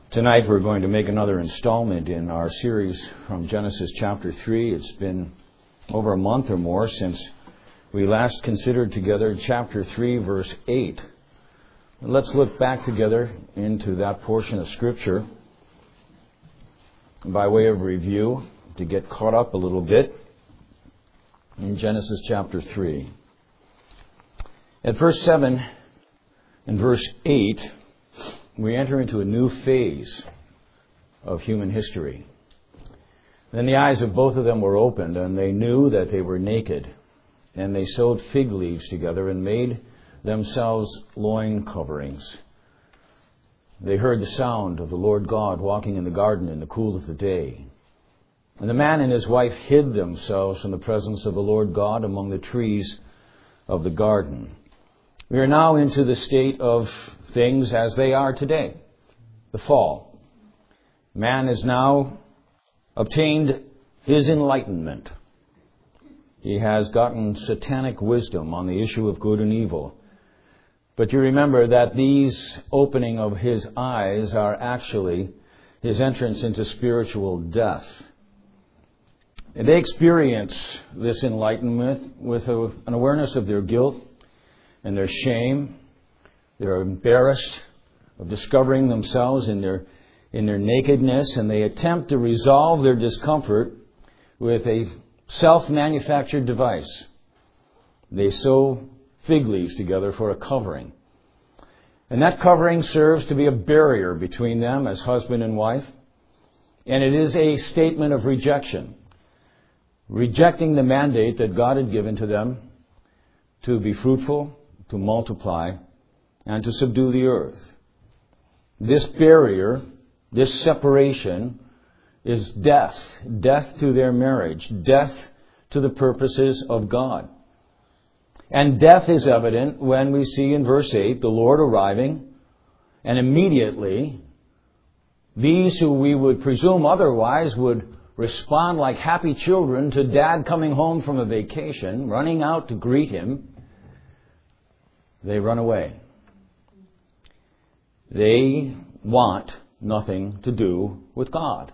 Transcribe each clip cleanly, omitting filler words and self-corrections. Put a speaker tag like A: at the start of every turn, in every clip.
A: Tonight we're going to make another installment in our series from Genesis chapter 3. It's been over a month or more since we last considered together chapter 3, verse 8. Let's look back together into that portion of Scripture by way of review to get caught up a little bit in Genesis chapter 3. At verse 7 and verse 8, we enter into a new phase of human history. Then the eyes of both of them were opened, and they knew that they were naked. And they sewed fig leaves together and made themselves loin coverings. They heard the sound of the Lord God walking in the garden in the cool of the day. And the man and his wife hid themselves from the presence of the Lord God among the trees of the garden. We are now into the state of things as they are today, the fall. Man has now obtained his enlightenment. He has gotten satanic wisdom on the issue of good and evil. But you remember that these opening of his eyes are actually his entrance into spiritual death. And they experience this enlightenment with an awareness of their guilt and their shame. They're embarrassed of discovering themselves in their nakedness, and they attempt to resolve their discomfort with a self-manufactured device. They sew fig leaves together for a covering. And that covering serves to be a barrier between them as husband and wife. And it is a statement of rejection. Rejecting the mandate that God had given to them to be fruitful, to multiply, and to subdue the earth. This barrier, this separation, is death. Death to their marriage. Death to the purposes of God. And death is evident when we see in verse 8 the Lord arriving, and immediately these who we would presume otherwise would respond like happy children to Dad coming home from a vacation, running out to greet him. They run away. They want nothing to do with God,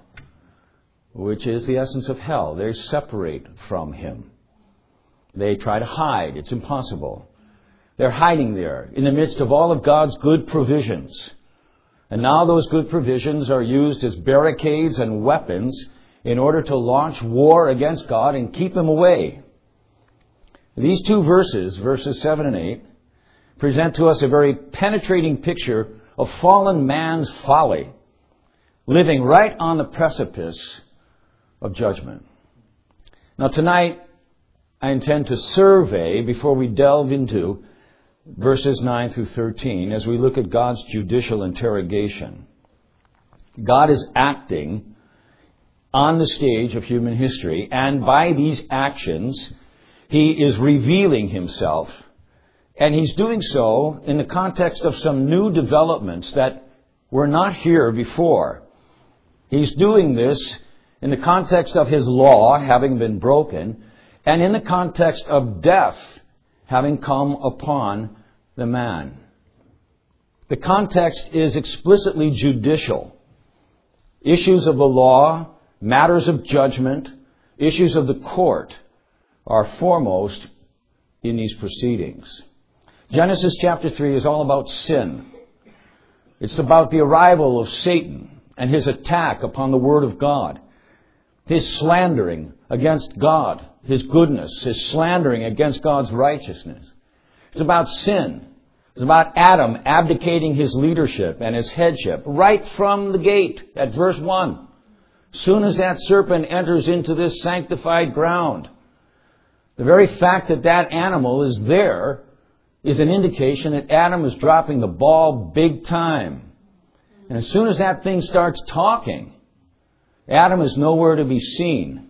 A: which is the essence of hell. They separate from Him. They try to hide. It's impossible. They're hiding there in the midst of all of God's good provisions. And now those good provisions are used as barricades and weapons in order to launch war against God and keep Him away. These two verses, verses 7 and 8, present to us a very penetrating picture of fallen man's folly, living right on the precipice of judgment. Now tonight, I intend to survey, before we delve into verses 9 through 13, as we look at God's judicial interrogation. God is acting on the stage of human history, and by these actions, He is revealing Himself. And He's doing so in the context of some new developments that were not here before. He's doing this in the context of His law having been broken, and in the context of death having come upon the man. The context is explicitly judicial. Issues of the law, matters of judgment, issues of the court are foremost in these proceedings. Genesis chapter 3 is all about sin. It's about the arrival of Satan and his attack upon the Word of God. His slandering against God, His goodness, His slandering against God's righteousness. It's about sin. It's about Adam abdicating his leadership and his headship right from the gate at verse 1. Soon as that serpent enters into this sanctified ground, the very fact that that animal is there is an indication that Adam is dropping the ball big time. And as soon as that thing starts talking, Adam is nowhere to be seen.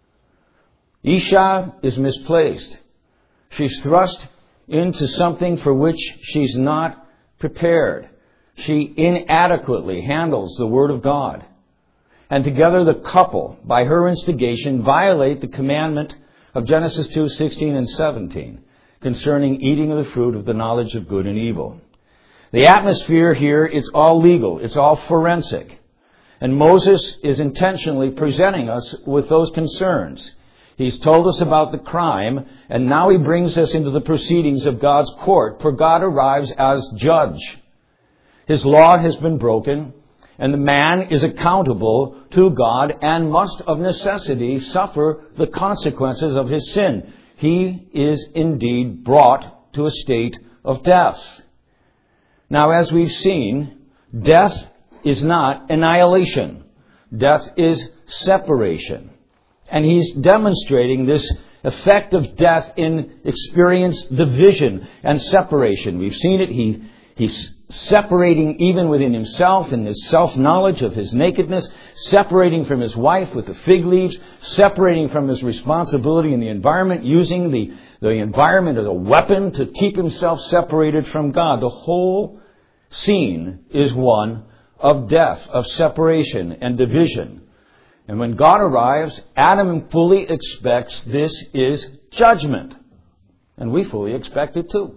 A: Isha is misplaced. She's thrust into something for which she's not prepared. She inadequately handles the Word of God. And together the couple, by her instigation, violate the commandment of Genesis 2:16 and 17 concerning eating of the fruit of the knowledge of good and evil. The atmosphere here, it's all legal. It's all forensic. And Moses is intentionally presenting us with those concerns. He's told us about the crime, and now he brings us into the proceedings of God's court, for God arrives as judge. His law has been broken, and the man is accountable to God and must of necessity suffer the consequences of his sin. He is indeed brought to a state of death. Now, as we've seen, death is not annihilation. Death is separation. And he's demonstrating this effect of death in experienced division and separation. We've seen it. He's separating even within himself in his self-knowledge of his nakedness, separating from his wife with the fig leaves, separating from his responsibility in the environment, using the environment as a weapon to keep himself separated from God. The whole scene is one of death, of separation and division. And when God arrives, Adam fully expects this is judgment. And we fully expect it too.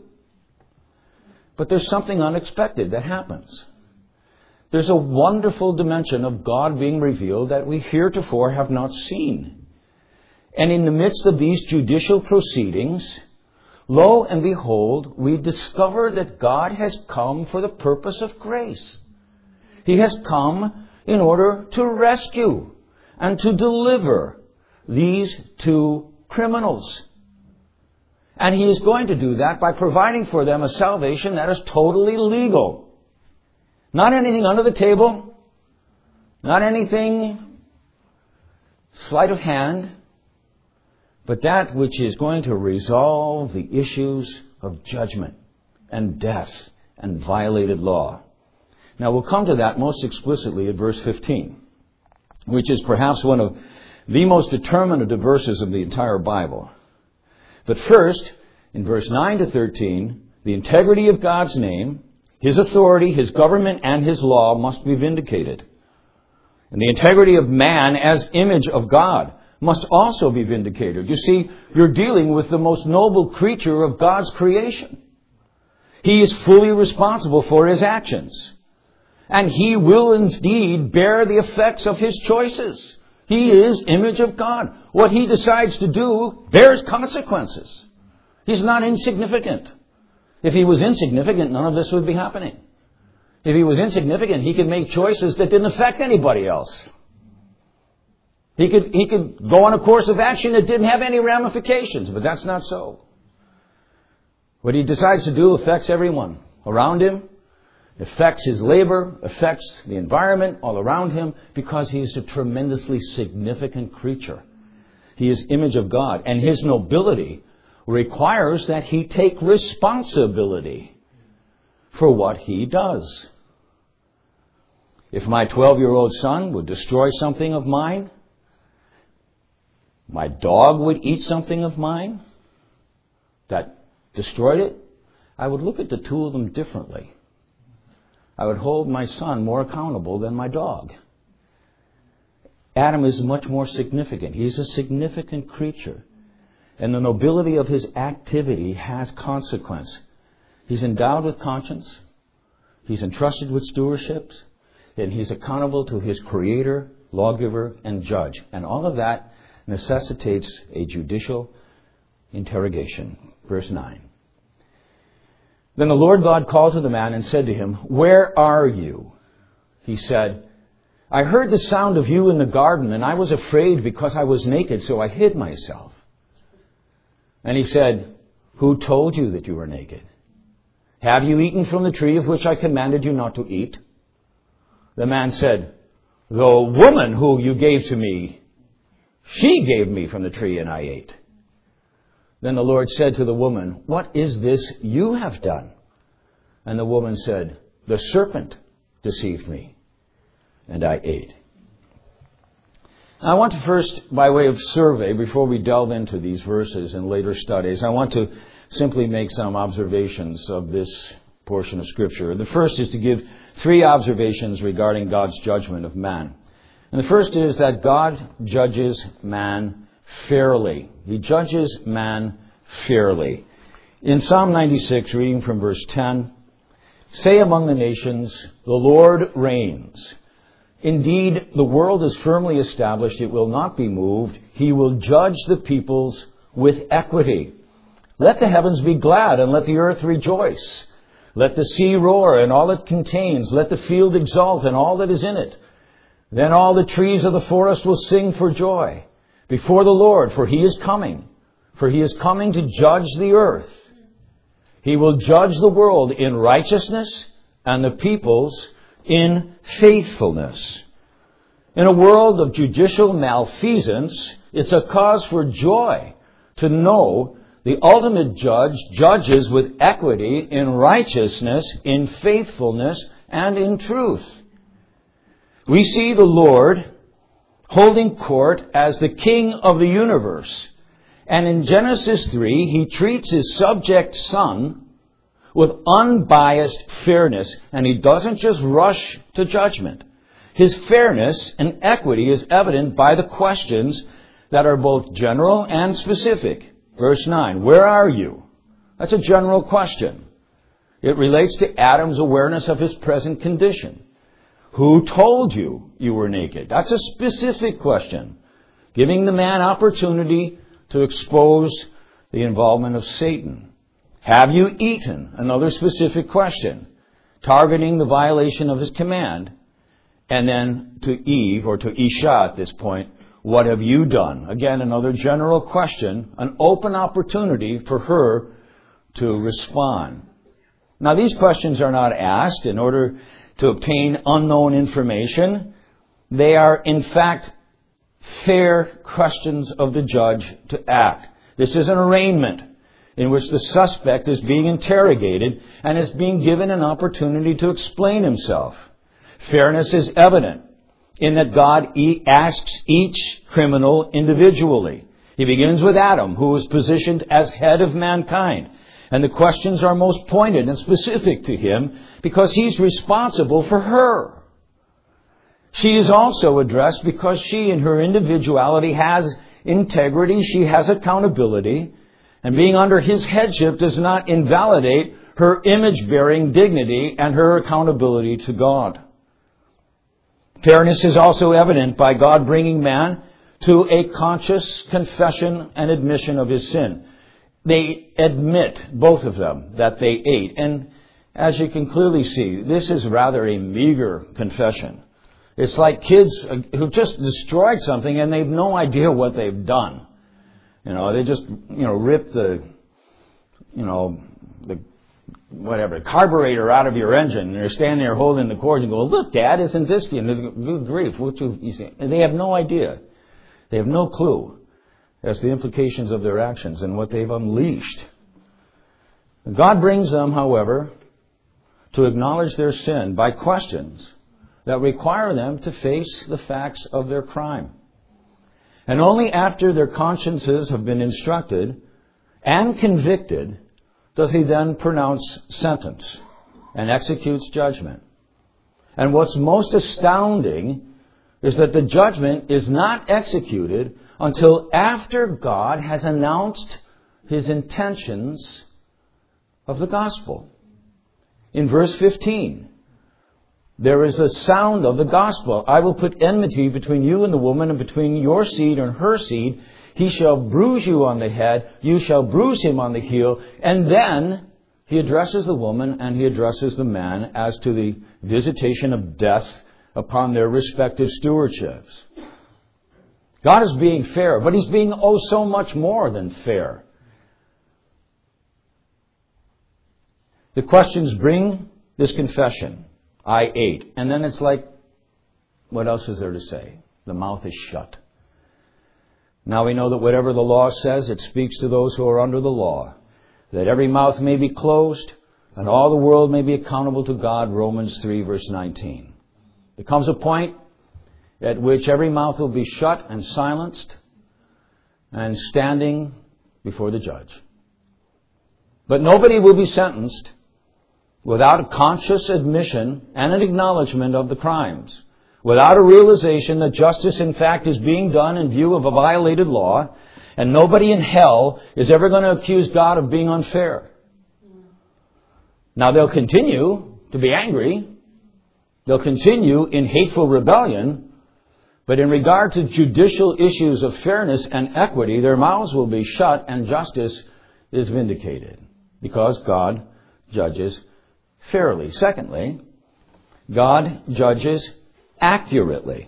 A: But there's something unexpected that happens. There's a wonderful dimension of God being revealed that we heretofore have not seen. And in the midst of these judicial proceedings, lo and behold, we discover that God has come for the purpose of grace. He has come in order to rescue and to deliver these two criminals. And he is going to do that by providing for them a salvation that is totally legal. Not anything under the table, not anything sleight of hand, but that which is going to resolve the issues of judgment and death and violated law. Now we'll come to that most explicitly at verse 15, which is perhaps one of the most determinative verses of the entire Bible. But first, in verse 9 to 13, the integrity of God's name, His authority, His government, and His law must be vindicated. And the integrity of man as image of God must also be vindicated. You see, you're dealing with the most noble creature of God's creation. He is fully responsible for his actions. And he will indeed bear the effects of his choices. He is image of God. What he decides to do bears consequences. He's not insignificant. If he was insignificant, none of this would be happening. If he was insignificant, he could make choices that didn't affect anybody else. He could go on a course of action that didn't have any ramifications, but that's not so. What he decides to do affects everyone around him, affects his labor, affects the environment all around him, because he is a tremendously significant creature. He is image of God, and his nobility requires that he take responsibility for what he does. If my 12-year-old son would destroy something of mine, my dog would eat something of mine that destroyed it, I would look at the two of them differently. I would hold my son more accountable than my dog. Adam is much more significant. He's a significant creature. And the nobility of his activity has consequence. He's endowed with conscience. He's entrusted with stewardship. And he's accountable to his creator, lawgiver, and judge. And all of that necessitates a judicial interrogation. Verse 9. Then the Lord God called to the man and said to him, "Where are you?" He said, "I heard the sound of you in the garden, and I was afraid because I was naked, so I hid myself." And he said, "Who told you that you were naked? Have you eaten from the tree of which I commanded you not to eat?" The man said, "The woman who you gave to me, she gave me from the tree and I ate." Then the Lord said to the woman, "What is this you have done?" And the woman said, "The serpent deceived me, and I ate." I want to first, by way of survey, before we delve into these verses in later studies, I want to simply make some observations of this portion of Scripture. The first is to give 3 observations regarding God's judgment of man. And the first is that God judges man fairly. He judges man fairly. In Psalm 96, reading from verse 10, Say among the nations, the Lord reigns. Indeed, the world is firmly established. It will not be moved. He will judge the peoples with equity. Let the heavens be glad and let the earth rejoice. Let the sea roar and all it contains. Let the field exult and all that is in it. Then all the trees of the forest will sing for joy before the Lord, for He is coming. For He is coming to judge the earth. He will judge the world in righteousness and the peoples in faithfulness. In a world of judicial malfeasance, it's a cause for joy to know the ultimate judge judges with equity in righteousness, in faithfulness, and in truth. We see the Lord holding court as the King of the universe. And in Genesis 3, He treats His subject son with unbiased fairness. And He doesn't just rush to judgment. His fairness and equity is evident by the questions that are both general and specific. Verse 9, where are you? That's a general question. It relates to Adam's awareness of his present condition. Who told you you were naked? That's a specific question, giving the man opportunity to expose the involvement of Satan. Have you eaten? Another specific question, targeting the violation of his command. And then to Eve, or to Isha at this point, what have you done? Again, another general question, an open opportunity for her to respond. Now, these questions are not asked in order to obtain unknown information. They are, in fact, fair questions of the judge to act. This is an arraignment in which the suspect is being interrogated and is being given an opportunity to explain himself. Fairness is evident in that God asks each criminal individually. He begins with Adam, who is positioned as head of mankind. And the questions are most pointed and specific to him because he's responsible for her. She is also addressed because she, in her individuality, has integrity. She has accountability. And being under his headship does not invalidate her image-bearing dignity and her accountability to God. Fairness is also evident by God bringing man to a conscious confession and admission of his sin. They admit, both of them, that they ate. And as you can clearly see, this is rather a meager confession. It's like kids who just destroyed something and they've no idea what they've done. They just, rip the carburetor out of your engine, and they're standing there holding the cord and go, look, Dad, isn't this? Good grief. And they have no idea. They have no clue as to the implications of their actions and what they've unleashed. God brings them, however, to acknowledge their sin by questions that require them to face the facts of their crime. And only after their consciences have been instructed and convicted does He then pronounce sentence and executes judgment. And what's most astounding is that the judgment is not executed until after God has announced His intentions of the gospel. In verse 15, there is a sound of the gospel. I will put enmity between you and the woman, and between your seed and her seed. He shall bruise you on the head, you shall bruise him on the heel. And then He addresses the woman and He addresses the man as to the visitation of death upon their respective stewardships. God is being fair, but He's being so much more than fair. The questions bring this confession. I ate. And then it's like, what else is there to say? The mouth is shut. Now we know that whatever the law says, it speaks to those who are under the law, that every mouth may be closed and all the world may be accountable to God, Romans 3, verse 19. There comes a point at which every mouth will be shut and silenced and standing before the judge. But nobody will be sentenced without a conscious admission and an acknowledgement of the crimes, without a realization that justice, in fact, is being done in view of a violated law, and nobody in hell is ever going to accuse God of being unfair. Now, they'll continue to be angry. They'll continue in hateful rebellion. But in regard to judicial issues of fairness and equity, their mouths will be shut and justice is vindicated. Because God judges fairly. Secondly, God judges accurately.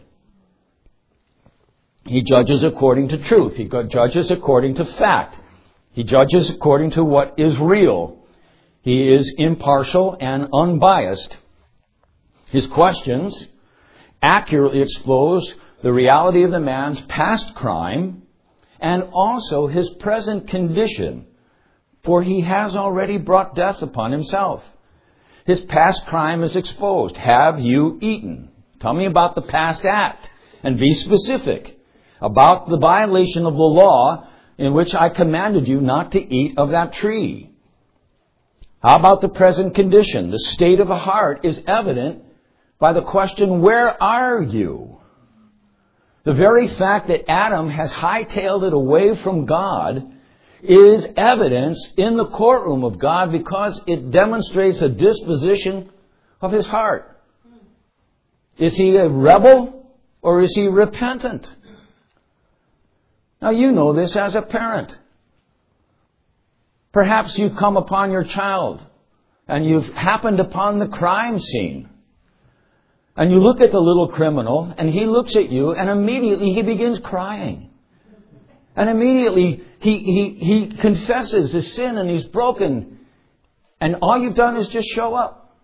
A: He judges according to truth. He judges according to fact. He judges according to what is real. He is impartial and unbiased. His questions accurately expose the reality of the man's past crime and also his present condition, for he has already brought death upon himself. His past crime is exposed. Have you eaten? Tell me about the past act and be specific about the violation of the law in which I commanded you not to eat of that tree. How about the present condition? The state of the heart is evident by the question, where are you? The very fact that Adam has hightailed it away from God is evidence in the courtroom of God because it demonstrates a disposition of his heart. Is he a rebel or is he repentant? Now you know this as a parent. Perhaps you come upon your child and you've happened upon the crime scene. And you look at the little criminal and he looks at you and immediately he begins crying. And immediately he confesses his sin and he's broken. And all you've done is just show up.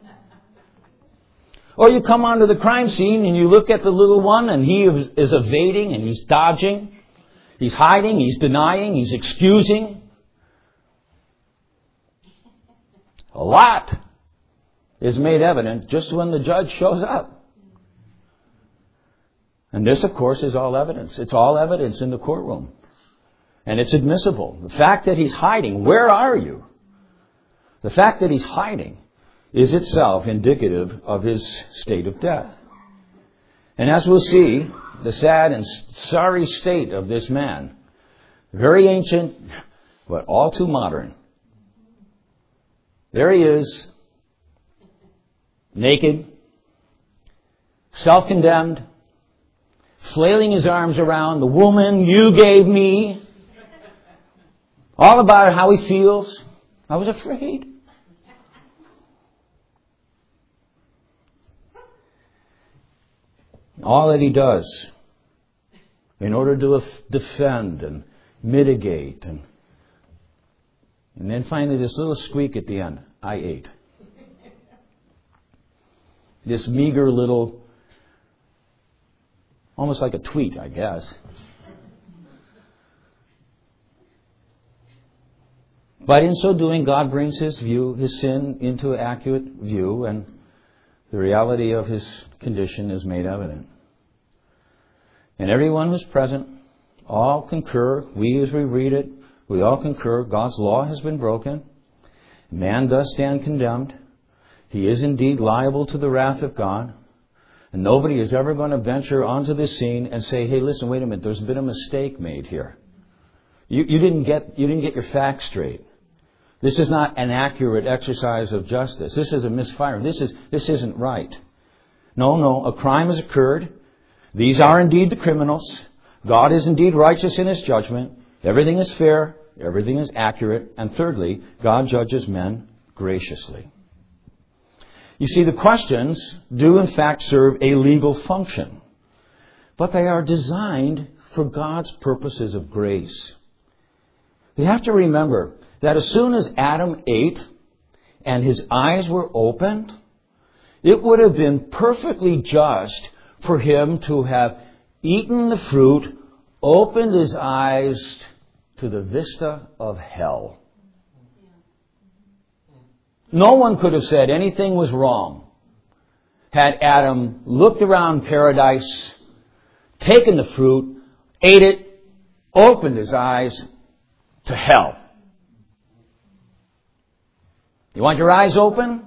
A: Or you come onto the crime scene and you look at the little one and he is evading and he's dodging. He's hiding, he's denying, he's excusing. A lot is made evident just when the judge shows up. And this, of course, is all evidence. It's all evidence in the courtroom. And it's admissible. The fact that he's hiding, where are you? The fact that he's hiding is itself indicative of his state of death. And as we'll see, the sad and sorry state of this man, very ancient, but all too modern. There he is, naked, self-condemned, flailing his arms around, the woman you gave me, all about how he feels. I was afraid. All that he does in order to defend and mitigate and then finally this little squeak at the end, I ate. This meager little, almost like a tweet, I guess. But in so doing, God brings his sin into accurate view, and the reality of his condition is made evident. And everyone who's present, all concur, we as we read it, we all concur, God's law has been broken. Man does stand condemned. He is indeed liable to the wrath of God. And nobody is ever going to venture onto the scene and say, hey, listen, wait a minute, there's been a mistake made here. You didn't get your facts straight. This is not an accurate exercise of justice. This is a misfire. This isn't right. No, a crime has occurred. These are indeed the criminals. God is indeed righteous in his judgment. Everything is fair. Everything is accurate. And thirdly, God judges men graciously. You see, the questions do in fact serve a legal function, but they are designed for God's purposes of grace. You have to remember that as soon as Adam ate and his eyes were opened, it would have been perfectly just for him to have eaten the fruit, opened his eyes to the vista of hell. No one could have said anything was wrong had Adam looked around paradise, taken the fruit, ate it, opened his eyes to hell. You want your eyes open?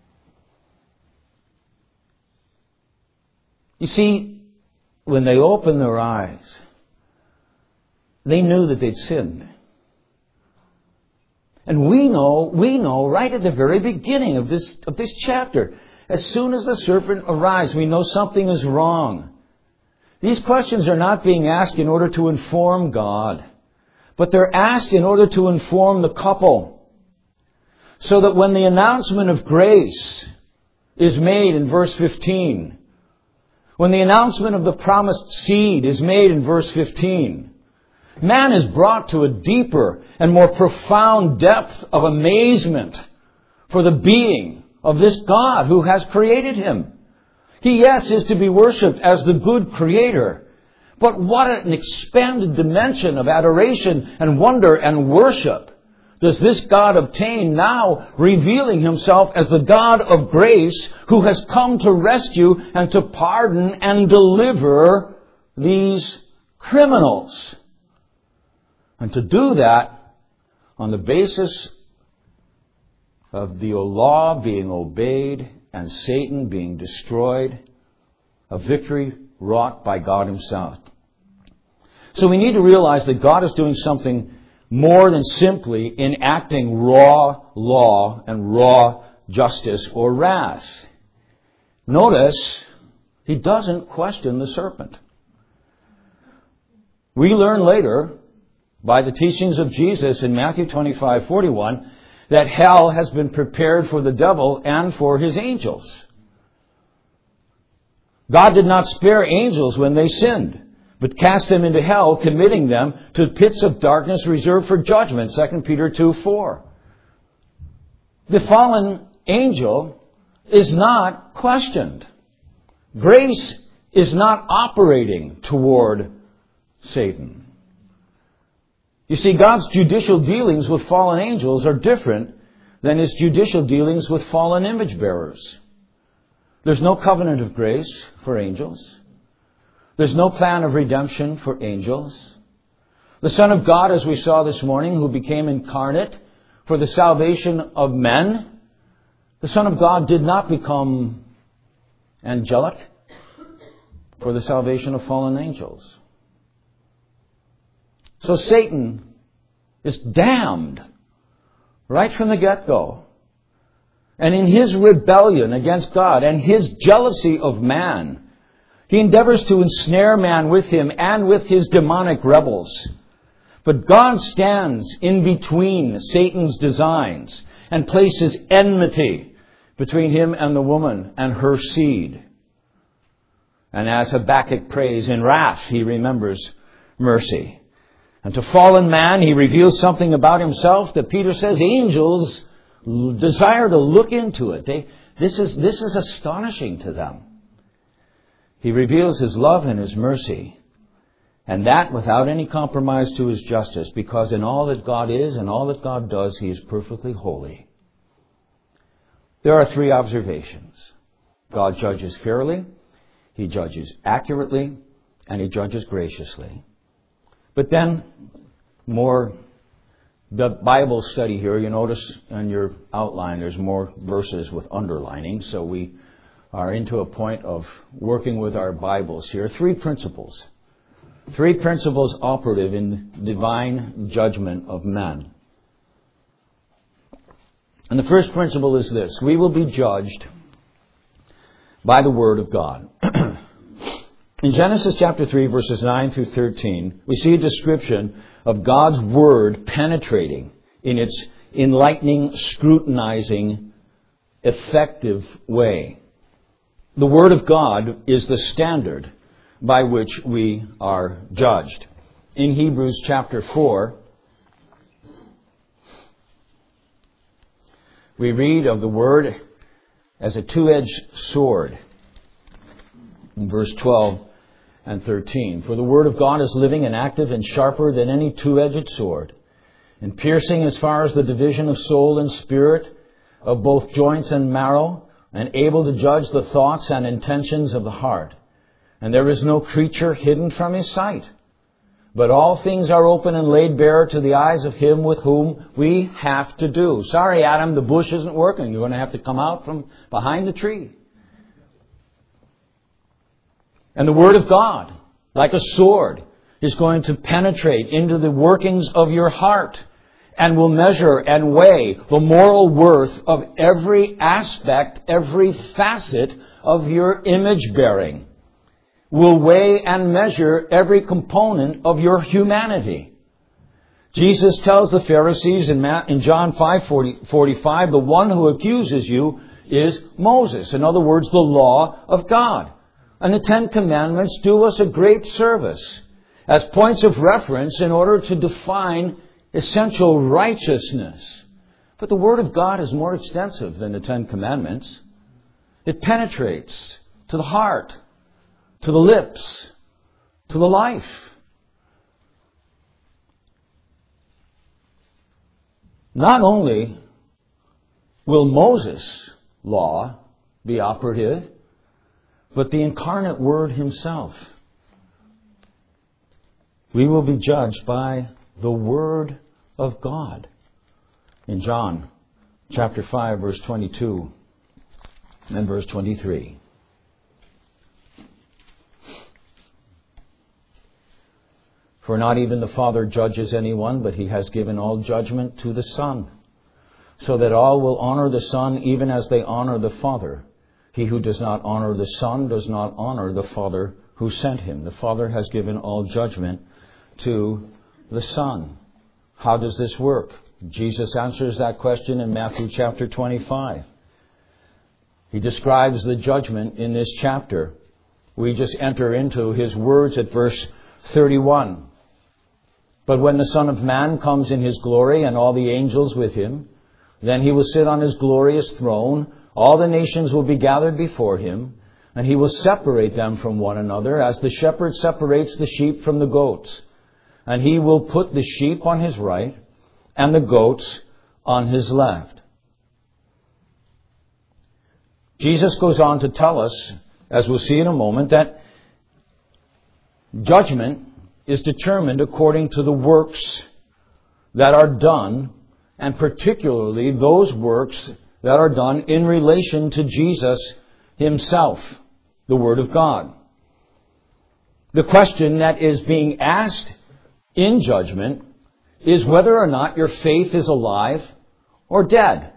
A: You see, when they opened their eyes, they knew that they'd sinned. And we know right at the very beginning of this chapter, as soon as the serpent arrives, we know something is wrong. These questions are not being asked in order to inform God, but they're asked in order to inform the couple. So that when the announcement of grace is made in verse 15, when the announcement of the promised seed is made in verse 15, man is brought to a deeper and more profound depth of amazement for the being of this God who has created him. He, yes, is to be worshipped as the good Creator. But what an expanded dimension of adoration and wonder and worship does this God obtain now, revealing himself as the God of grace who has come to rescue and to pardon and deliver these criminals. And to do that on the basis of the law being obeyed and Satan being destroyed, a victory wrought by God himself. So we need to realize that God is doing something more than simply enacting raw law and raw justice or wrath. Notice, he doesn't question the serpent. We learn later, by the teachings of Jesus in Matthew 25:41, that hell has been prepared for the devil and for his angels. God did not spare angels when they sinned, but cast them into hell, committing them to pits of darkness reserved for judgment, 2 Peter 2:4. The fallen angel is not questioned. Grace is not operating toward Satan. You see, God's judicial dealings with fallen angels are different than his judicial dealings with fallen image bearers. There's no covenant of grace for angels. There's no plan of redemption for angels. The Son of God, as we saw this morning, who became incarnate for the salvation of men, the Son of God did not become angelic for the salvation of fallen angels. So Satan is damned right from the get-go. And in his rebellion against God and his jealousy of man, he endeavors to ensnare man with him and with his demonic rebels. But God stands in between Satan's designs and places enmity between him and the woman and her seed. And as Habakkuk prays, in wrath he remembers mercy. And to fallen man, he reveals something about himself that Peter says angels desire to look into it. This is astonishing to them. He reveals his love and his mercy, and that without any compromise to his justice, because in all that God is and all that God does, he is perfectly holy. There are three observations. God judges fairly, he judges accurately, and he judges graciously. But then, the Bible study here, you notice in your outline there's more verses with underlining, so we are into a point of working with our Bibles here. Three principles operative in divine judgment of men. And the first principle is this: we will be judged by the Word of God. In Genesis chapter 3, verses 9 through 13, we see a description of God's Word penetrating in its enlightening, scrutinizing, effective way. The Word of God is the standard by which we are judged. In Hebrews chapter 4, we read of the Word as a two-edged sword. In verse 12 and 13, for the Word of God is living and active and sharper than any two-edged sword, and piercing as far as the division of soul and spirit, of both joints and marrow, and able to judge the thoughts and intentions of the heart. And there is no creature hidden from his sight, but all things are open and laid bare to the eyes of him with whom we have to do. Sorry, Adam, the bush isn't working. You're going to have to come out from behind the tree. And the Word of God, like a sword, is going to penetrate into the workings of your heart and will measure and weigh the moral worth of every aspect, every facet of your image bearing. Will weigh and measure every component of your humanity. Jesus tells the Pharisees in John 5:45, the one who accuses you is Moses. In other words, the law of God. And the Ten Commandments do us a great service as points of reference in order to define essential righteousness. But the Word of God is more extensive than the Ten Commandments. It penetrates to the heart, to the lips, to the life. Not only will Moses' law be operative, but the incarnate Word Himself. We will be judged by the Word of God. In John chapter 5, verse 22 and verse 23. For not even the Father judges anyone, but He has given all judgment to the Son, so that all will honor the Son even as they honor the Father. He who does not honor the Son does not honor the Father who sent Him. The Father has given all judgment to the Son. How does this work? Jesus answers that question in Matthew chapter 25. He describes the judgment in this chapter. We just enter into His words at verse 31. But when the Son of Man comes in His glory and all the angels with Him, then He will sit on His glorious throne. All the nations will be gathered before Him, and He will separate them from one another as the shepherd separates the sheep from the goats. And He will put the sheep on His right and the goats on His left. Jesus goes on to tell us, as we'll see in a moment, that judgment is determined according to the works that are done, and particularly those works that are done in relation to Jesus Himself, the Word of God. The question that is being asked in judgment is whether or not your faith is alive or dead.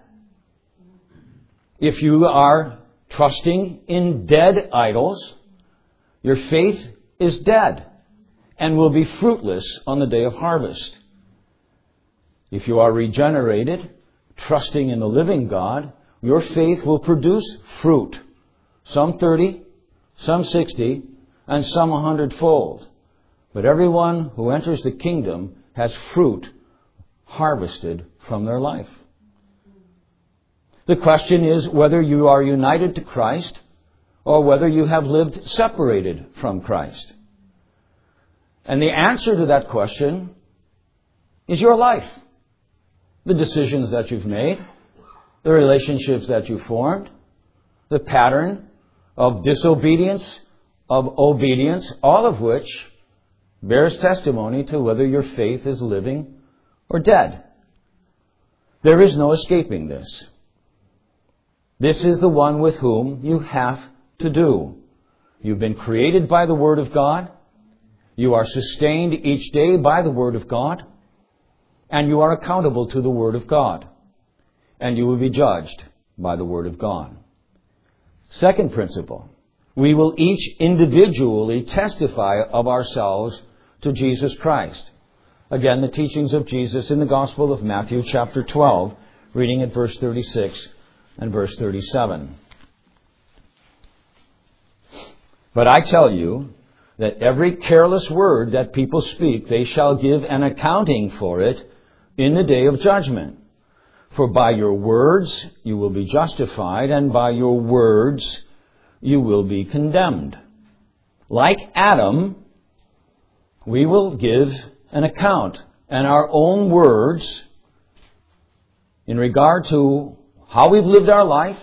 A: If you are trusting in dead idols, your faith is dead and will be fruitless on the day of harvest. If you are regenerated, trusting in the living God, your faith will produce fruit. Some 30, some 60, and some 100-fold. But everyone who enters the kingdom has fruit harvested from their life. The question is whether you are united to Christ or whether you have lived separated from Christ. And the answer to that question is your life. The decisions that you've made, the relationships that you formed, the pattern of disobedience, of obedience, all of which bears testimony to whether your faith is living or dead. There is no escaping this. This is the one with whom you have to do. You've been created by the Word of God. You are sustained each day by the Word of God. And you are accountable to the Word of God. And you will be judged by the Word of God. Second principle. We will each individually testify of ourselves to Jesus Christ. Again, the teachings of Jesus in the Gospel of Matthew chapter 12, reading at verse 36 and verse 37. But I tell you that every careless word that people speak, they shall give an accounting for it in the day of judgment. For by your words you will be justified, and by your words you will be condemned. Like Adam, we will give an account, and our own words in regard to how we've lived our life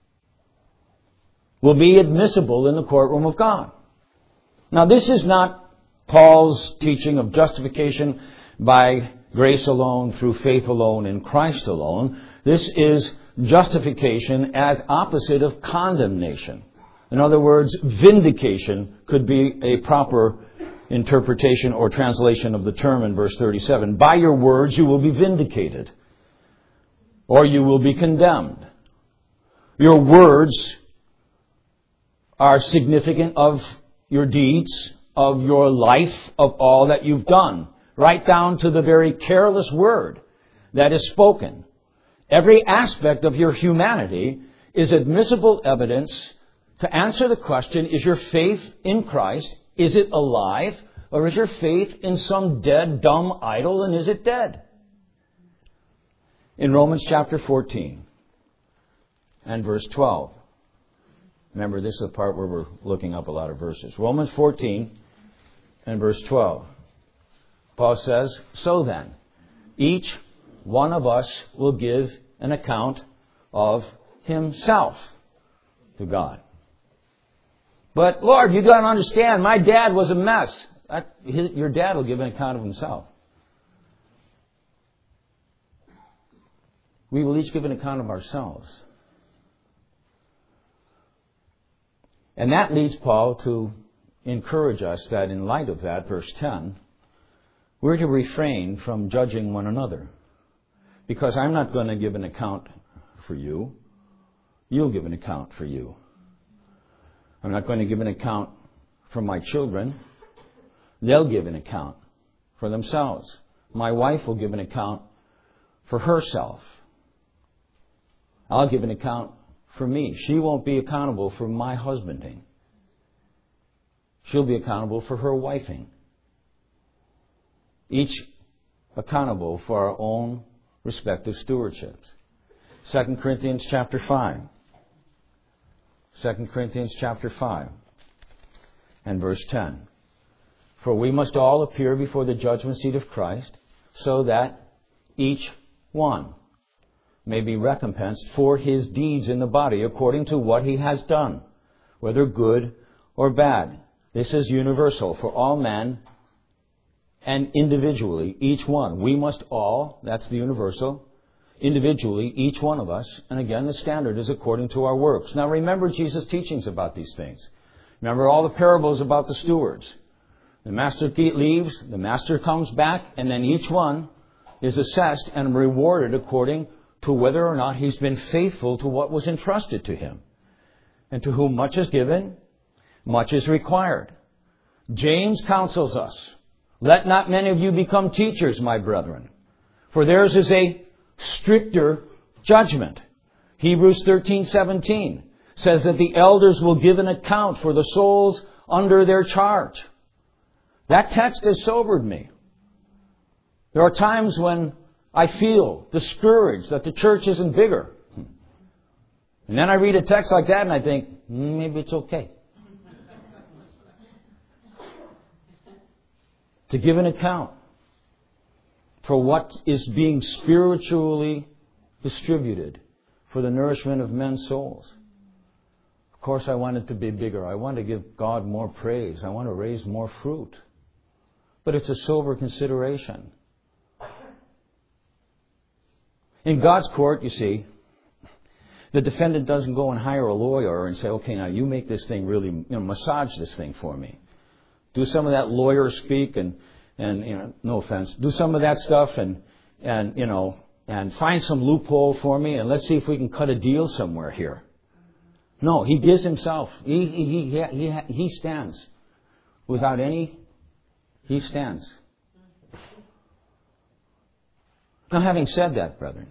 A: will be admissible in the courtroom of God. Now, this is not Paul's teaching of justification by grace alone, through faith alone, in Christ alone. This is justification as opposite of condemnation. In other words, vindication could be a proper interpretation or translation of the term in verse 37. By your words you will be vindicated, or you will be condemned. Your words are significant of your deeds, of your life, of all that you've done, right down to the very careless word that is spoken. Every aspect of your humanity is admissible evidence to answer the question, is your faith in Christ, is it alive, or is your faith in some dead, dumb idol, and is it dead? In Romans chapter 14 and verse 12. Remember, this is the part where we're looking up a lot of verses. Romans 14 and verse 12. Paul says, so then, each one of us will give an account of himself to God. But, Lord, you got to understand, my dad was a mess. Your dad will give an account of himself. We will each give an account of ourselves. And that leads Paul to encourage us that in light of that, verse 10, we're to refrain from judging one another. Because I'm not going to give an account for you. You'll give an account for you. I'm not going to give an account for my children. They'll give an account for themselves. My wife will give an account for herself. I'll give an account for me. She won't be accountable for my husbanding. She'll be accountable for her wifing. Each accountable for our own respective stewardships. 2 Corinthians chapter 5. 2 Corinthians chapter 5 and verse 10. For we must all appear before the judgment seat of Christ, so that each one may be recompensed for his deeds in the body according to what he has done, whether good or bad. This is universal for all men and individually, each one. We must all, that's the universal, individually, each one of us, and again the standard is according to our works. Now remember Jesus' teachings about these things. Remember all the parables about the stewards. The master leaves, the master comes back, and then each one is assessed and rewarded according to whether or not he's been faithful to what was entrusted to him. And to whom much is given, much is required. James counsels us, let not many of you become teachers, my brethren, for theirs is a stricter judgment. Hebrews 13:17 says that the elders will give an account for the souls under their charge. That text has sobered me. There are times when I feel discouraged that the church isn't bigger. And then I read a text like that and I think, maybe it's okay. To give an account for what is being spiritually distributed for the nourishment of men's souls. Of course, I want it to be bigger. I want to give God more praise. I want to raise more fruit. But it's a sober consideration. In God's court, you see, the defendant doesn't go and hire a lawyer and say, okay, now you make this thing really, massage this thing for me. Do some of that lawyer speak and no offense, do some of that stuff and find some loophole for me and let's see if we can cut a deal somewhere here. No, he gives himself. He stands. Without any, he stands. Now, having said that, brethren,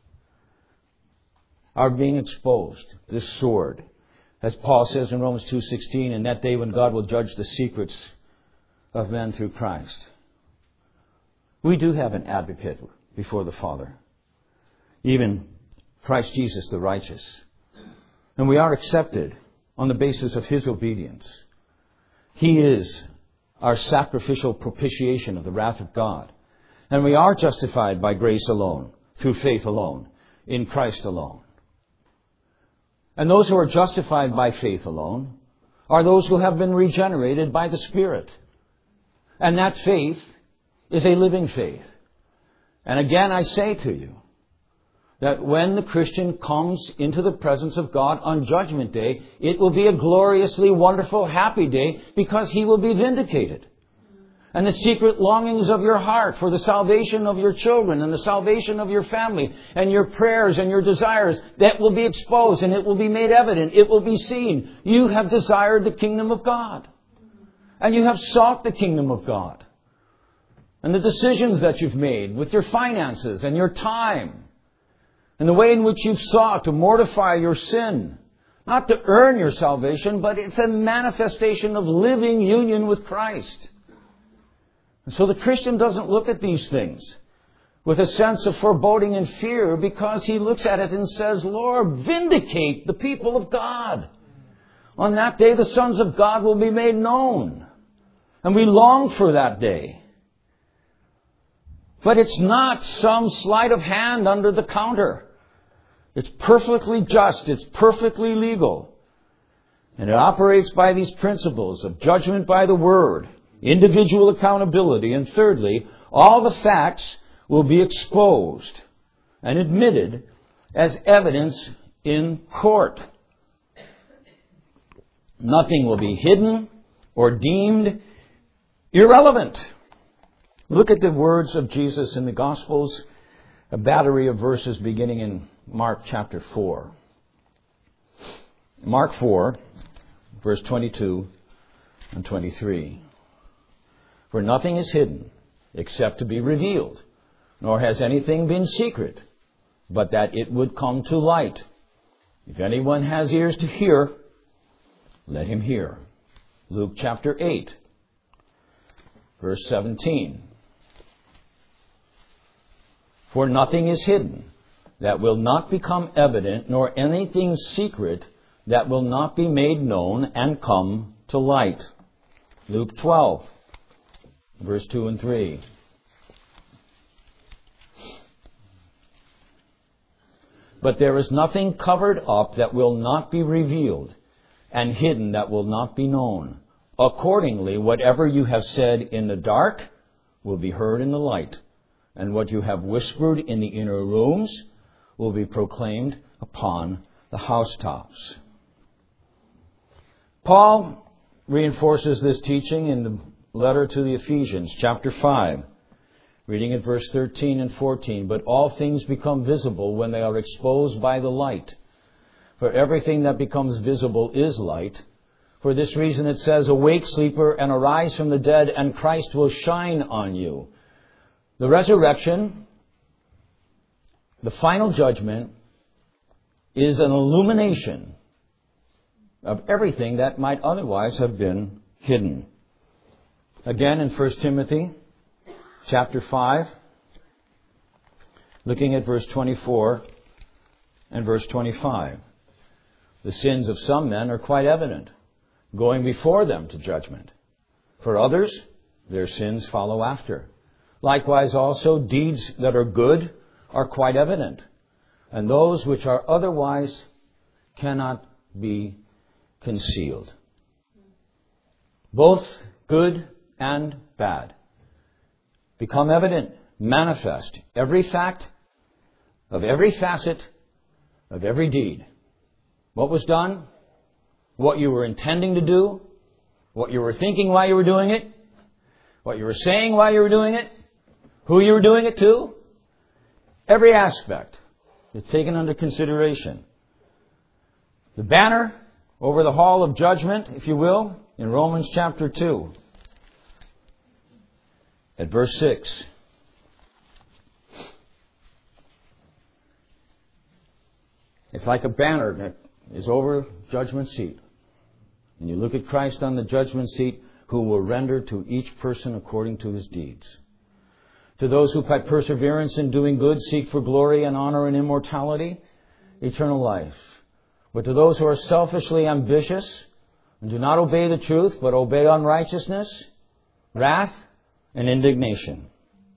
A: are being exposed, this sword, as Paul says in Romans 2:16, in that day when God will judge the secrets of men through Christ. We do have an advocate before the Father, even Christ Jesus the righteous. And we are accepted on the basis of His obedience. He is our sacrificial propitiation of the wrath of God. And we are justified by grace alone, through faith alone, in Christ alone. And those who are justified by faith alone are those who have been regenerated by the Spirit. And that faith is a living faith. And again, I say to you that when the Christian comes into the presence of God on Judgment Day, it will be a gloriously wonderful, happy day because he will be vindicated. and the secret longings of your heart for the salvation of your children and the salvation of your family and your prayers and your desires, that will be exposed and it will be made evident. It will be seen. You have desired the kingdom of God. And you have sought the kingdom of God. And the decisions that you've made with your finances and your time and the way in which you've sought to mortify your sin, not to earn your salvation, but it's a manifestation of living union with Christ. And so the Christian doesn't look at these things with a sense of foreboding and fear, because he looks at it and says, Lord, vindicate the people of God. On that day, the sons of God will be made known. And we long for that day. But it's not some sleight of hand under the counter. It's perfectly just. It's perfectly legal. And it operates by these principles of judgment by the Word, individual accountability, and thirdly, all the facts will be exposed and admitted as evidence in court. Nothing will be hidden or deemed irrelevant. Look at the words of Jesus in the Gospels, a battery of verses beginning in Mark chapter 4. Mark 4, verse 22 and 23. For nothing is hidden except to be revealed, nor has anything been secret, but that it would come to light. If anyone has ears to hear, let him hear. Luke chapter 8, verse 17. For nothing is hidden that will not become evident, nor anything secret that will not be made known and come to light. Luke 12, verse 2 and 3. But there is nothing covered up that will not be revealed, and hidden that will not be known. Accordingly, whatever you have said in the dark will be heard in the light, and what you have whispered in the inner rooms will be proclaimed upon the housetops. Paul reinforces this teaching in the letter to the Ephesians, chapter 5, reading at verse 13 and 14. But all things become visible when they are exposed by the light. For everything that becomes visible is light. For this reason it says, Awake, sleeper, and arise from the dead, and Christ will shine on you. The resurrection, the final judgment, is an illumination of everything that might otherwise have been hidden. Again, in 1 Timothy chapter 5, looking at verse 24 and verse 25. The sins of some men are quite evident, going before them to judgment. For others, their sins follow after. Likewise also, deeds that are good are quite evident, and those which are otherwise cannot be concealed. Both good and bad become evident, manifest. Every fact of every facet of every deed. What was done, what you were intending to do, what you were thinking while you were doing it, what you were saying while you were doing it, who you were doing it to. Every aspect is taken under consideration. The banner over the hall of judgment, if you will, in Romans chapter 2, at verse 6. It's like a banner that is over judgment seat. And you look at Christ on the judgment seat, who will render to each person according to his deeds. To those who by perseverance in doing good seek for glory and honor and immortality, eternal life. But to those who are selfishly ambitious and do not obey the truth, but obey unrighteousness, wrath, and indignation.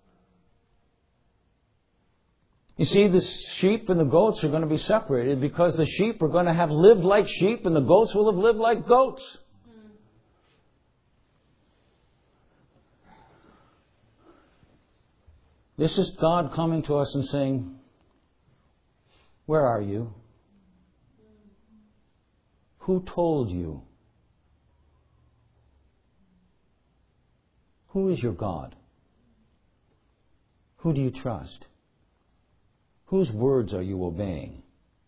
A: You see, the sheep and the goats are going to be separated because the sheep are going to have lived like sheep and the goats will have lived like goats. This is God coming to us and saying, where are you? Who told you? Who is your God? Who do you trust? Whose words are you obeying?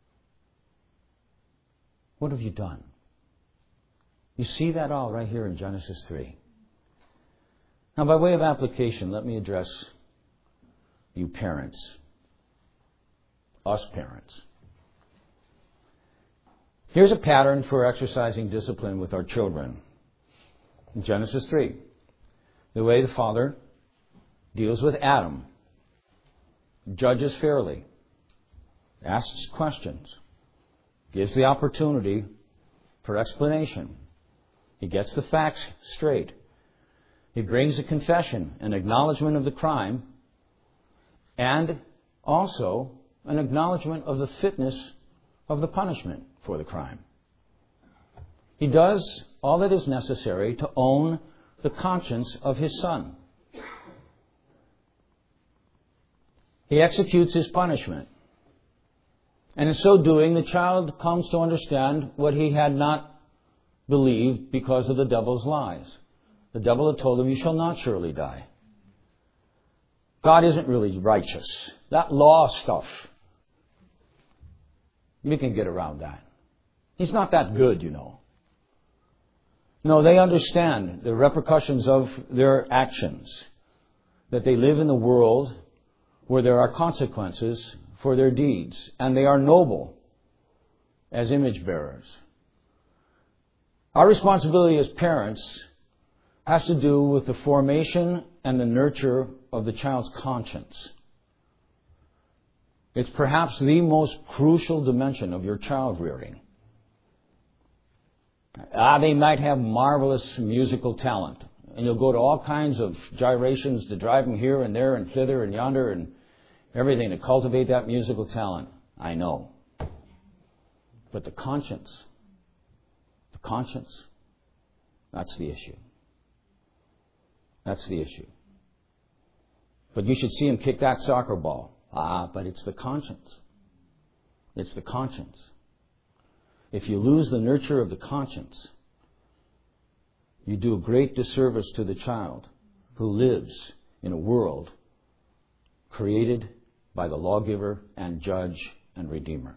A: What have you done? You see that all right here in Genesis 3. Now, by way of application, let me address you parents, us parents. Here's a pattern for exercising discipline with our children. In Genesis 3, the way the Father deals with Adam, judges fairly, asks questions, gives the opportunity for explanation. He gets the facts straight. He brings a confession, an acknowledgement of the crime, and also an acknowledgement of the fitness of the punishment for the crime. He does all that is necessary to own the conscience of his son. He executes his punishment. And in so doing, the child comes to understand what he had not believed because of the devil's lies. The devil had told him, you shall not surely die. God isn't really righteous. That law stuff, we can get around that. He's not that good, you know. No, they understand the repercussions of their actions, that they live in a world where there are consequences for their deeds, and they are noble as image bearers. Our responsibility as parents has to do with the formation and the nurture of the child's conscience. It's perhaps the most crucial dimension of your child rearing. They might have marvelous musical talent, and you'll go to all kinds of gyrations to drive them here and there and thither and yonder and everything to cultivate that musical talent. I know. But the conscience, that's the issue. That's the issue. But you should see him kick that soccer ball. But it's the conscience. It's the conscience. If you lose the nurture of the conscience, you do a great disservice to the child who lives in a world created by the lawgiver and judge and redeemer.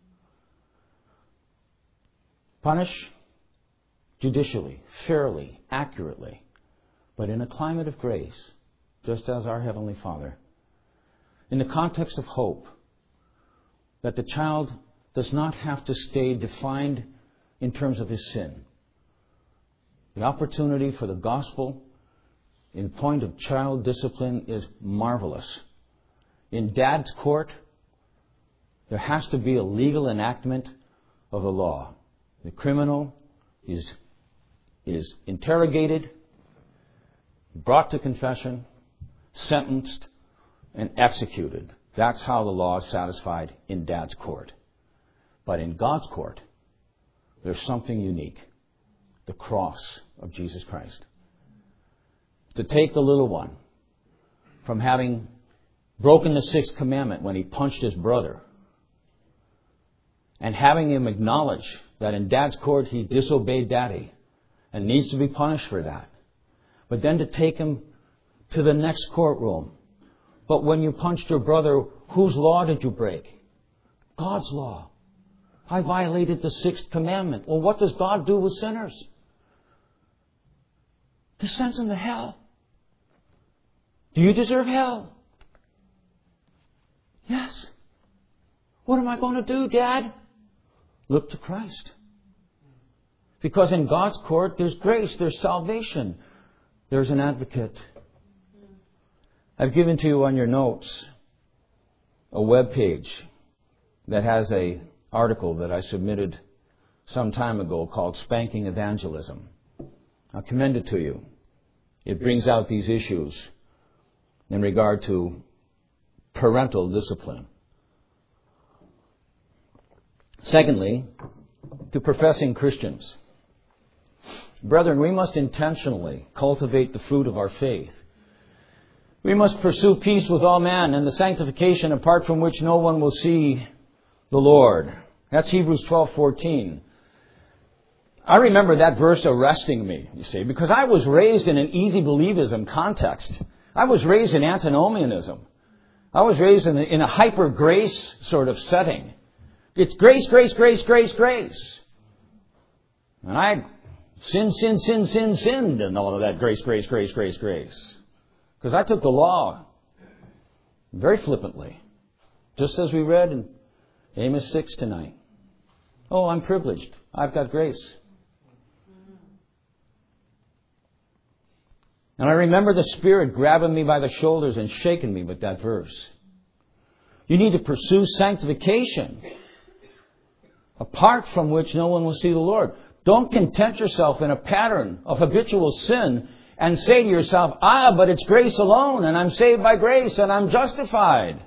A: Punish judicially, fairly, accurately, but in a climate of grace, just as our Heavenly Father, in the context of hope, that the child does not have to stay defined in terms of his sin. The opportunity for the gospel in point of child discipline is marvelous. In Dad's court, there has to be a legal enactment of the law. The criminal is interrogated, brought to confession, sentenced, and executed. That's how the law is satisfied in Dad's court. But in God's court, there's something unique. The cross of Jesus Christ. To take the little one from having broken the sixth commandment when he punched his brother, and having him acknowledge that in Dad's court he disobeyed Daddy and needs to be punished for that. But then to take him to the next courtroom. But when you punched your brother, whose law did you break? God's law. I violated the sixth commandment. Well, what does God do with sinners? He sends them to hell. Do you deserve hell? Yes. What am I going to do, Dad? Look to Christ. Because in God's court, there's grace, there's salvation, there's an advocate. I've given to you on your notes a web page that has an article that I submitted some time ago called Spanking Evangelism. I'll commend it to you. It brings out these issues in regard to parental discipline. Secondly, to professing Christians. Brethren, we must intentionally cultivate the fruit of our faith. We must pursue peace with all men and the sanctification apart from which no one will see the Lord. That's Hebrews 12:14. I remember that verse arresting me, you see, because I was raised in an easy believism context. I was raised in antinomianism. I was raised in a hyper-grace sort of setting. It's grace, grace, grace, grace, grace. And I sinned, and all of that grace, grace, grace, grace, grace. Because I took the law very flippantly. Just as we read in Amos 6 tonight. Oh, I'm privileged. I've got grace. And I remember the Spirit grabbing me by the shoulders and shaking me with that verse. You need to pursue sanctification, apart from which no one will see the Lord. Don't content yourself in a pattern of habitual sin and say to yourself, but it's grace alone, and I'm saved by grace, and I'm justified.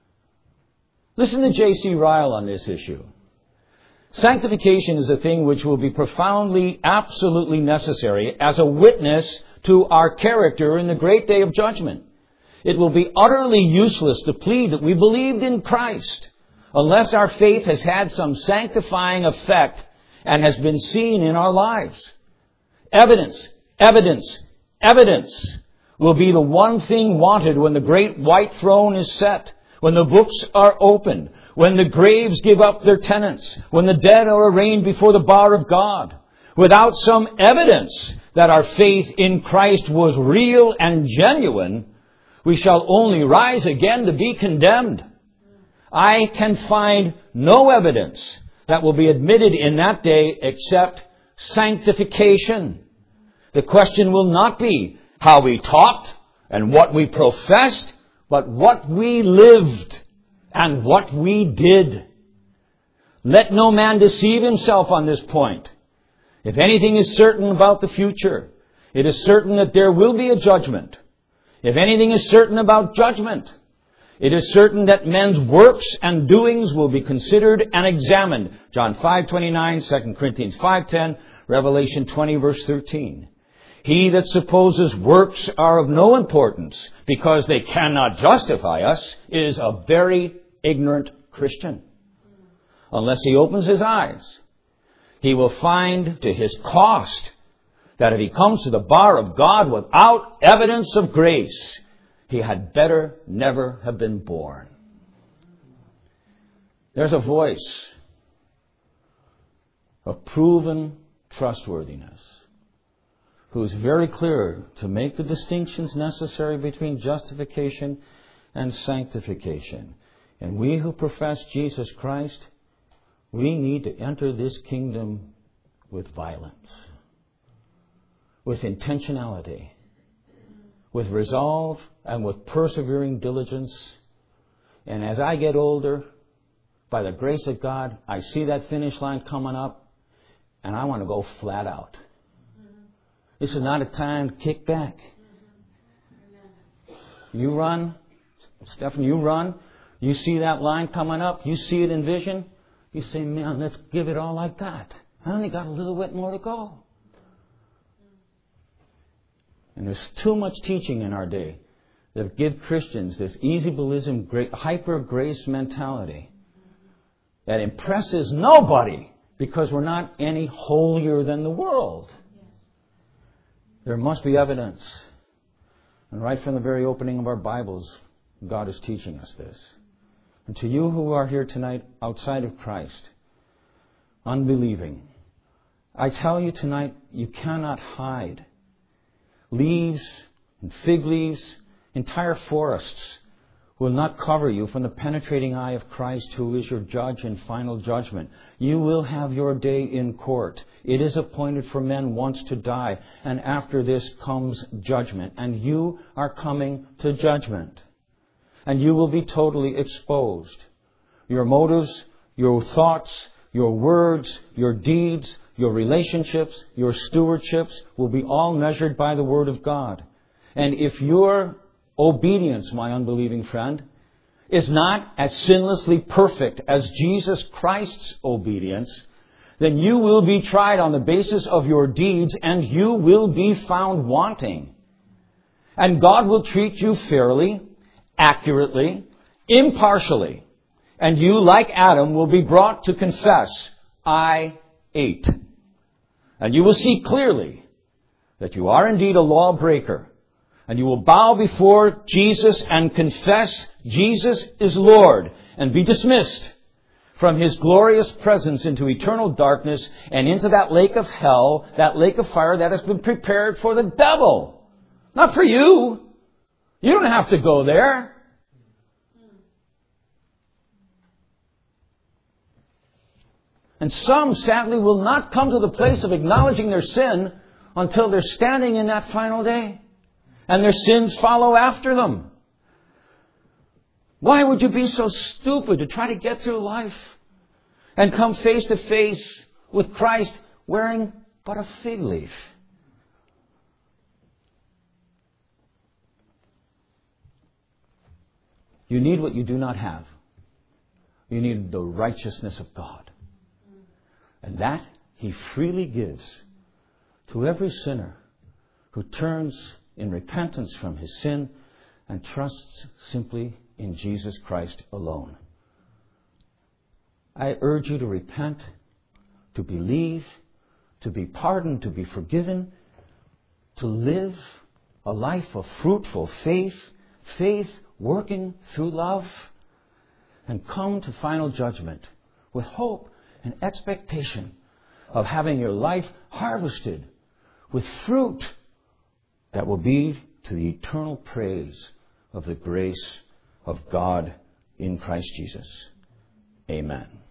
A: Listen to J.C. Ryle on this issue. Sanctification is a thing which will be profoundly, absolutely necessary as a witness to our character in the great day of judgment. It will be utterly useless to plead that we believed in Christ unless our faith has had some sanctifying effect and has been seen in our lives. Evidence, evidence, evidence will be the one thing wanted when the great white throne is set, when the books are opened, when the graves give up their tenants, when the dead are arraigned before the bar of God. Without some evidence that our faith in Christ was real and genuine, we shall only rise again to be condemned. I can find no evidence that will be admitted in that day except sanctification. The question will not be how we talked and what we professed, but what we lived and what we did. Let no man deceive himself on this point. If anything is certain about the future, it is certain that there will be a judgment. If anything is certain about judgment, it is certain that men's works and doings will be considered and examined. John 5:29, 2 Corinthians 5:10, Revelation 20, verse 13. He that supposes works are of no importance because they cannot justify us is a very ignorant Christian. Unless he opens his eyes, he will find to his cost that if he comes to the bar of God without evidence of grace, he had better never have been born. There's a voice of proven trustworthiness who is very clear to make the distinctions necessary between justification and sanctification. And we who profess Jesus Christ, we need to enter this kingdom with violence, with intentionality, with resolve, and with persevering diligence. And as I get older, by the grace of God, I see that finish line coming up, and I want to go flat out. This is not a time to kick back. You run, Stephen, you run. You see that line coming up. You see it in vision. You say, man, let's give it all like that. I only got a little bit more to go. And there's too much teaching in our day that give Christians this easy believism, hyper grace mentality that impresses nobody because we're not any holier than the world. There must be evidence. And right from the very opening of our Bibles, God is teaching us this. And to you who are here tonight outside of Christ, unbelieving, I tell you tonight, you cannot hide. Leaves and fig leaves, entire forests will not cover you from the penetrating eye of Christ, who is your judge and final judgment. You will have your day in court. It is appointed for men once to die, and after this comes judgment. And you are coming to judgment. And you will be totally exposed. Your motives, your thoughts, your words, your deeds, your relationships, your stewardships will be all measured by the Word of God. And if your obedience, my unbelieving friend, is not as sinlessly perfect as Jesus Christ's obedience, then you will be tried on the basis of your deeds and you will be found wanting. And God will treat you fairly, accurately, impartially. And you, like Adam, will be brought to confess, I ate. and you will see clearly that you are indeed a lawbreaker, and you will bow before Jesus and confess Jesus is Lord and be dismissed from His glorious presence into eternal darkness and into that lake of hell, that lake of fire that has been prepared for the devil. Not for you. You don't have to go there. And some, sadly, will not come to the place of acknowledging their sin until they're standing in that final day. And their sins follow after them. Why would you be so stupid to try to get through life and come face to face with Christ wearing but a fig leaf? You need what you do not have. You need the righteousness of God. And that He freely gives to every sinner who turns in repentance from his sin and trusts simply in Jesus Christ alone. I urge you to repent, to believe, to be pardoned, to be forgiven, to live a life of fruitful faith, faith working through love, and come to final judgment with hope and expectation of having your life harvested with fruit that will be to the eternal praise of the grace of God in Christ Jesus. Amen.